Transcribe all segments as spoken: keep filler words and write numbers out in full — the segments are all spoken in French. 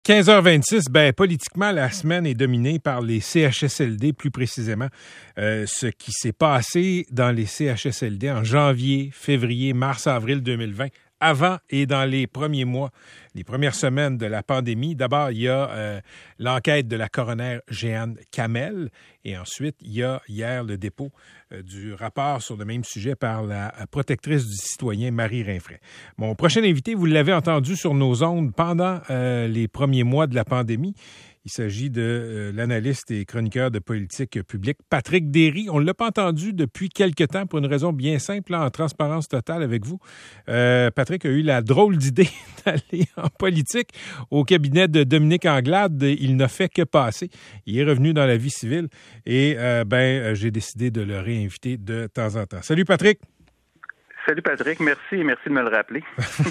quinze heures vingt-six, ben, politiquement, la semaine est dominée par les C H S L D, plus précisément. Euh, ce qui s'est passé dans les C H S L D en janvier, février, mars, avril deux mille vingt, avant et dans les premiers mois, les premières semaines de la pandémie. D'abord, il y a euh, l'enquête de la coroner Jeanne Kamel et ensuite, il y a hier le dépôt euh, du rapport sur le même sujet par la protectrice du citoyen Marie Rinfret. Mon prochain invité, vous l'avez entendu sur nos ondes pendant euh, les premiers mois de la pandémie. Il s'agit de euh, l'analyste et chroniqueur de politique publique Patrick Derry. On ne l'a pas entendu depuis quelque temps pour une raison bien simple, là, en transparence totale avec vous. Euh, Patrick a eu la drôle d'idée d'aller en politique au cabinet de Dominique Anglade. Il n'a fait que passer. Il est revenu dans la vie civile et euh, ben, j'ai décidé de le réinviter de temps en temps. Salut Patrick! Salut Patrick, merci et merci de me le rappeler.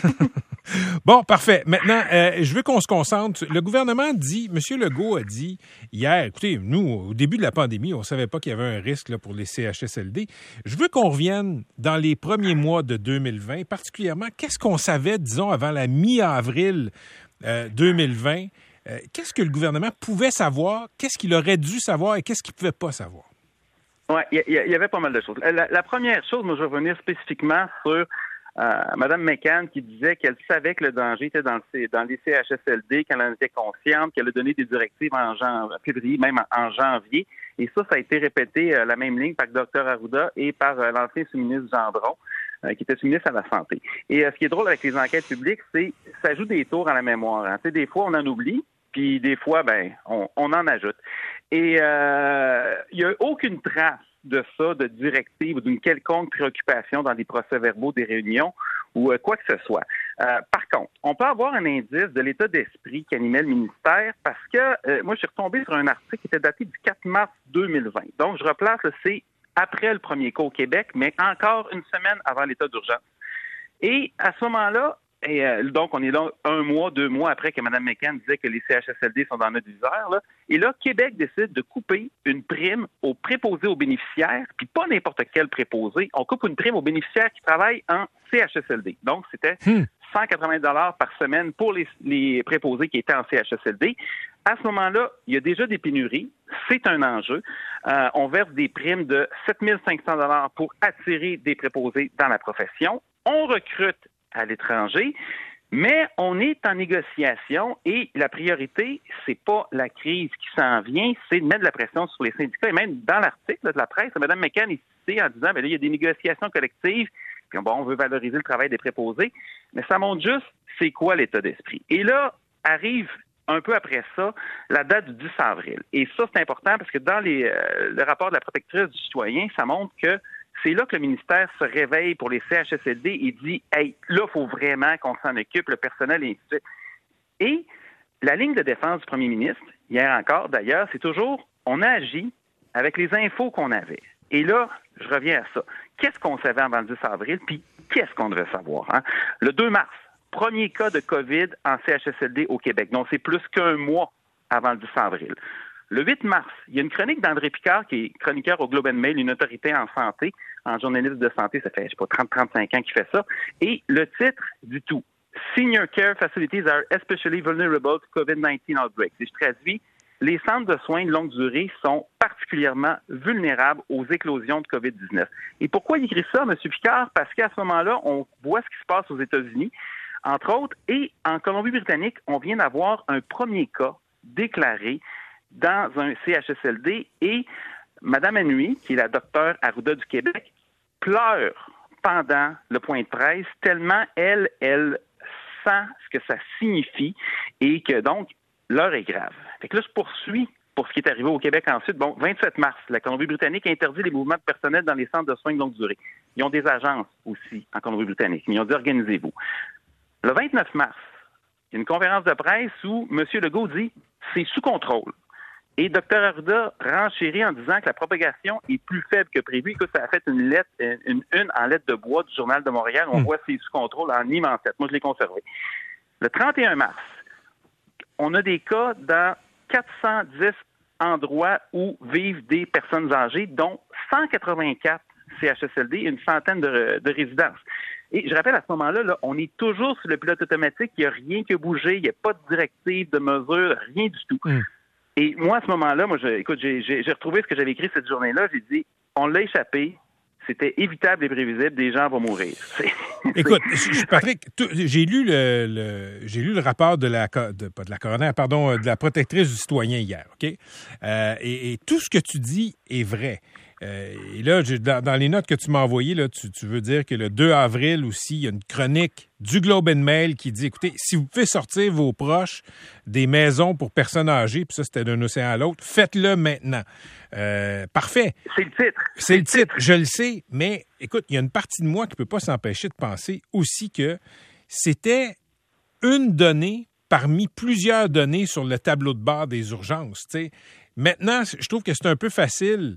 Bon, parfait. Maintenant, euh, je veux qu'on se concentre. Le gouvernement dit, M. Legault a dit hier, écoutez, nous, au début de la pandémie, on ne savait pas qu'il y avait un risque là, pour les C H S L D. Je veux qu'on revienne dans les premiers mois de deux mille vingt, particulièrement, qu'est-ce qu'on savait, disons, avant la mi-avril euh, deux mille vingt? Euh, qu'est-ce que le gouvernement pouvait savoir? Qu'est-ce qu'il aurait dû savoir et qu'est-ce qu'il ne pouvait pas savoir? Oui, il y, y avait pas mal de choses. La, la première chose, moi, je vais revenir spécifiquement sur euh, Mme McCann qui disait qu'elle savait que le danger était dans, le, dans les C H S L D, qu'elle en était consciente, qu'elle a donné des directives en janvier, février, même en, en janvier. Et ça, ça a été répété, euh, la même ligne, par le docteur Arruda et par euh, l'ancien sous-ministre Gendron, euh, qui était sous-ministre à la Santé. Et euh, ce qui est drôle avec les enquêtes publiques, c'est que ça joue des tours à la mémoire. Hein. Tu sais, des fois, on en oublie, puis des fois, ben, on, on en ajoute. Et euh, il n'y a aucune trace de ça, de directive ou d'une quelconque préoccupation dans des procès-verbaux des réunions ou euh, quoi que ce soit. Euh, par contre, on peut avoir un indice de l'état d'esprit qu'animait le ministère parce que euh, moi, je suis retombé sur un article qui était daté du quatre mars deux mille vingt. Donc, je replace, là, c'est après le premier cas au Québec, mais encore une semaine avant l'état d'urgence. Et à ce moment-là, Et euh, donc, on est là un mois, deux mois après que Mme McCann disait que les C H S L D sont dans notre viseur. Là. Et là, Québec décide de couper une prime aux préposés aux bénéficiaires, puis pas n'importe quel préposé. On coupe une prime aux bénéficiaires qui travaillent en C H S L D. Donc, c'était hmm. cent quatre-vingts dollars par semaine pour les, les préposés qui étaient en C H S L D. À ce moment-là, il y a déjà des pénuries. C'est un enjeu. Euh, on verse des primes de sept mille cinq cents dollars pour attirer des préposés dans la profession. On recrute à l'étranger, mais on est en négociation et la priorité, c'est pas la crise qui s'en vient, c'est de mettre de la pression sur les syndicats. Et même dans l'article là, de la presse, Mme McCann est citée en disant, bien là, il y a des négociations collectives, puis bon, on veut valoriser le travail des préposés, mais ça montre juste c'est quoi l'état d'esprit. Et là, arrive un peu après ça, la date du dix avril. Et ça, c'est important parce que dans les, euh, le rapport de la protectrice du citoyen, ça montre que c'est là que le ministère se réveille pour les C H S L D et dit « Hey, là, il faut vraiment qu'on s'en occupe, le personnel et ainsi de suite. » Et la ligne de défense du premier ministre, hier encore d'ailleurs, c'est toujours « On a agi avec les infos qu'on avait. » Et là, je reviens à ça. Qu'est-ce qu'on savait avant le dix avril, puis qu'est-ce qu'on devait savoir? Hein? Le deux mars, premier cas de COVID en C H S L D au Québec. Donc, c'est plus qu'un mois avant le dix avril. Le huit mars, il y a une chronique d'André Picard, qui est chroniqueur au Globe and Mail, une autorité en santé, en journaliste de santé, ça fait, je sais pas, trente à trente-cinq ans qu'il fait ça. Et le titre du tout, « Senior Care Facilities are especially vulnerable to COVID nineteen outbreaks ». Et je traduis, les centres de soins de longue durée sont particulièrement vulnérables aux éclosions de COVID dix-neuf. Et pourquoi il écrit ça, M. Picard? Parce qu'à ce moment-là, on voit ce qui se passe aux États-Unis, entre autres, et en Colombie-Britannique, on vient d'avoir un premier cas déclaré dans un C H S L D et Mme Anouilh, qui est la docteure Arruda du Québec, pleure pendant le point de presse tellement elle, elle sent ce que ça signifie et que donc l'heure est grave. Fait que là, je poursuis pour ce qui est arrivé au Québec ensuite. Bon, vingt-sept mars, la Colombie-Britannique interdit les mouvements de personnel dans les centres de soins de longue durée. Ils ont des agences aussi en Colombie-Britannique. Ils ont dit « Organisez-vous ». Le vingt-neuf mars, il y a une conférence de presse où M. Legault dit « C'est sous contrôle ». Et Dr Arruda renchérit en disant que la propagation est plus faible que prévu. Écoute, ça a fait une lettre, une une en lettre de bois du Journal de Montréal. On mmh. voit c'est sous contrôle en immense lettre. Moi, je l'ai conservé. Le trente et un mars, on a des cas dans quatre cent dix endroits où vivent des personnes âgées, dont cent quatre-vingt-quatre C H S L D et une centaine de, de résidences. Et je rappelle, à ce moment-là, là, on est toujours sur le pilote automatique. Il n'y a rien qui a bougé. Il n'y a pas de directive, de mesure, rien du tout. Mm. Et moi, à ce moment-là, moi, je, écoute, j'ai, j'ai, j'ai retrouvé ce que j'avais écrit cette journée-là. J'ai dit, on l'a échappé. C'était évitable et prévisible. Des gens vont mourir. C'est, écoute, c'est... Patrick, j'ai lu le, le j'ai lu le rapport de la de, pas de la coroner, pardon, de la protectrice du citoyen hier, ok. Euh, et, et tout ce que tu dis est vrai. Euh, et là, je, dans, dans les notes que tu m'as envoyées, là, tu, tu veux dire que le deux avril aussi, il y a une chronique du Globe and Mail qui dit, écoutez, si vous pouvez sortir vos proches des maisons pour personnes âgées, puis ça, c'était d'un océan à l'autre, faites-le maintenant. Euh, parfait. C'est le titre. C'est, C'est le titre. titre, je le sais, mais écoute, il y a une partie de moi qui ne peut pas s'empêcher de penser aussi que c'était une donnée parmi plusieurs données sur le tableau de bord des urgences. T'sais. Maintenant, je trouve que c'est un peu facile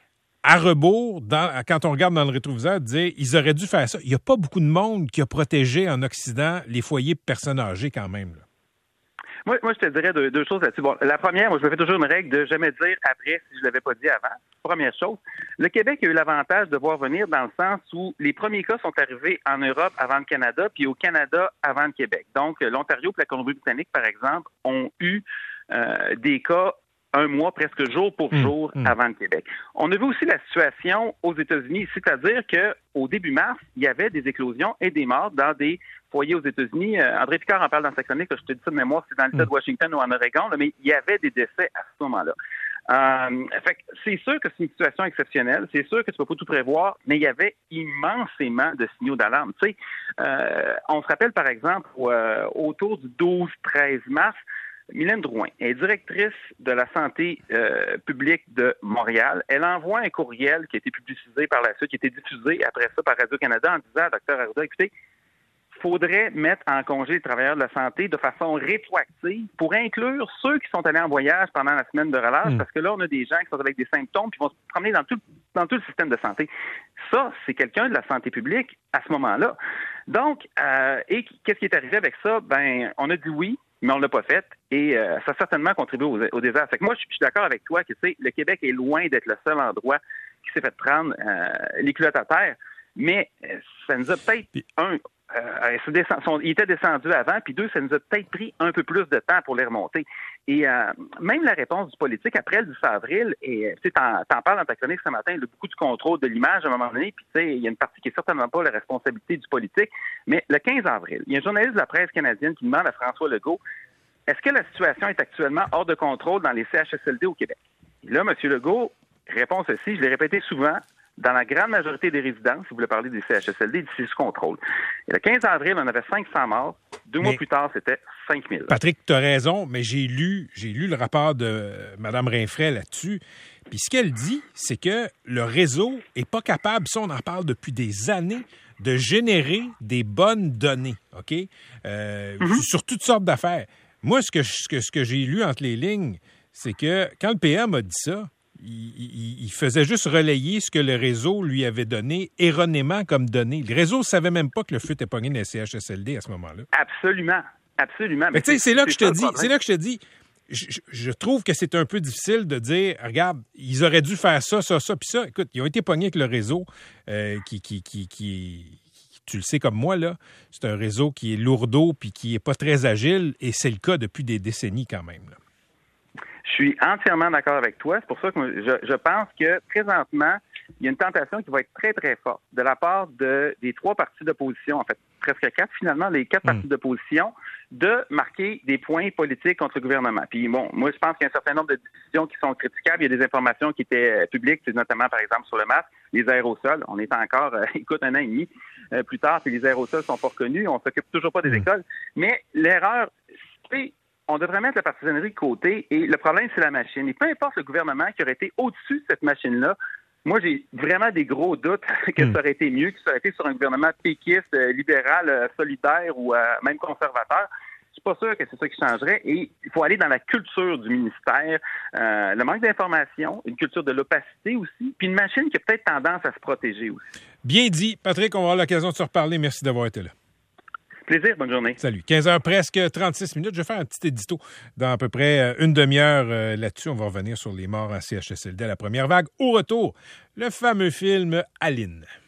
à rebours, dans, quand on regarde dans le rétroviseur, de dire ils auraient dû faire ça. Il n'y a pas beaucoup de monde qui a protégé en Occident les foyers de personnes âgées quand même. Là. Moi, moi, je te dirais deux, deux choses là-dessus. Bon, la première, moi, je me fais toujours une règle de jamais dire après si je ne l'avais pas dit avant. Première chose, le Québec a eu l'avantage de voir venir dans le sens où les premiers cas sont arrivés en Europe avant le Canada, puis au Canada avant le Québec. Donc, l'Ontario et la Colombie-Britannique, par exemple, ont eu euh, des cas un mois, presque jour pour jour, mmh, mmh. avant le Québec. On a vu aussi la situation aux États-Unis, c'est-à-dire qu'au début mars, il y avait des éclosions et des morts dans des foyers aux États-Unis. Euh, André Picard en parle dans sa chronique, là, je te dis ça de mémoire, c'est dans l'État mmh. de Washington ou en Oregon, là, mais il y avait des décès à ce moment-là. Euh, fait que c'est sûr que c'est une situation exceptionnelle, c'est sûr que tu ne peux pas tout prévoir, mais il y avait immensément de signaux d'alarme. Tu sais, euh, on se rappelle par exemple euh, autour du douze treize mars, Mylène Drouin est directrice de la santé euh, publique de Montréal. Elle envoie un courriel qui a été publicisé par la suite, qui a été diffusé après ça par Radio-Canada en disant à Dr Arruda, écoutez, il faudrait mettre en congé les travailleurs de la santé de façon rétroactive pour inclure ceux qui sont allés en voyage pendant la semaine de relâche, mmh. parce que là, on a des gens qui sont avec des symptômes puis vont se promener dans tout, dans tout le système de santé. Ça, c'est quelqu'un de la santé publique à ce moment-là. Donc, euh, et qu'est-ce qui est arrivé avec ça? Ben, on a dit oui, mais on ne l'a pas fait, et euh, ça a certainement contribué au, au désastre. Fait que moi, je suis d'accord avec toi que, tu sais, le Québec est loin d'être le seul endroit qui s'est fait prendre euh, les culottes à terre, mais euh, ça nous a peut-être, un, euh, son, il était descendu avant, puis deux, ça nous a peut-être pris un peu plus de temps pour les remonter. Et euh, même la réponse du politique après le dix avril, et tu sais, t'en, t'en parles dans ta chronique ce matin, il y a beaucoup de contrôle de l'image à un moment donné, puis tu sais, il y a une partie qui est certainement pas la responsabilité du politique, mais le quinze avril, il y a un journaliste de la presse canadienne qui demande à François Legault, est-ce que la situation est actuellement hors de contrôle dans les C H S L D au Québec? Et là, M. Legault répond ceci, je l'ai répété souvent, dans la grande majorité des résidences, si vous voulez parler des C H S L D, c'est sous contrôle. Et le quinze avril, on avait cinq cents morts. Deux mais, mois plus tard, c'était cinq mille. Patrick, tu as raison, mais j'ai lu, j'ai lu le rapport de Mme Rainfray là-dessus. Puis ce qu'elle dit, c'est que le réseau n'est pas capable, ça on en parle depuis des années, de générer des bonnes données, OK? Euh, mm-hmm. Sur toutes sortes d'affaires. Moi, ce que, ce que, ce que j'ai lu entre les lignes, c'est que quand le P M a dit ça, il, il, il faisait juste relayer ce que le réseau lui avait donné erronément comme données. Le réseau ne savait même pas que le feu était pogné dans les C H S L D à ce moment-là. Absolument. Absolument. Mais tu sais, c'est là que je te dis, c'est là que je te dis, je, je trouve que c'est un peu difficile de dire, regarde, ils auraient dû faire ça, ça, ça, puis ça. Écoute, ils ont été pognés avec le réseau euh, qui, qui, qui, qui, tu le sais comme moi, là, c'est un réseau qui est lourdeau puis qui n'est pas très agile, et c'est le cas depuis des décennies quand même, là. Je suis entièrement d'accord avec toi. C'est pour ça que je, je pense que présentement, il y a une tentation qui va être très, très forte de la part de, des trois partis d'opposition, en fait, presque quatre, finalement, les quatre mmh. partis d'opposition, de marquer des points politiques contre le gouvernement. Puis bon, moi, je pense qu'il y a un certain nombre de décisions qui sont critiquables. Il y a des informations qui étaient publiques, notamment, par exemple, sur le masque, les aérosols. On est encore, euh, écoute, un an et demi euh, plus tard, puis les aérosols sont pas reconnus. On s'occupe toujours pas des mmh. écoles. Mais l'erreur, c'est on devrait mettre la partisanerie de côté, et le problème, c'est la machine. Et peu importe le gouvernement qui aurait été au-dessus de cette machine-là, moi, j'ai vraiment des gros doutes que mmh. ça aurait été mieux, que ça aurait été sur un gouvernement péquiste, euh, libéral, euh, solidaire ou euh, même conservateur. Je suis pas sûr que c'est ça qui changerait. Et il faut aller dans la culture du ministère, euh, le manque d'information, une culture de l'opacité aussi, puis une machine qui a peut-être tendance à se protéger aussi. Bien dit. Patrick, on va avoir l'occasion de se reparler. Merci d'avoir été là. Plaisir, bonne journée. Salut. quinze heures presque, trente-six minutes. Je vais faire un petit édito dans à peu près une demi-heure euh, là-dessus. On va revenir sur les morts en C H S L D à la première vague. Au retour, le fameux film Aline.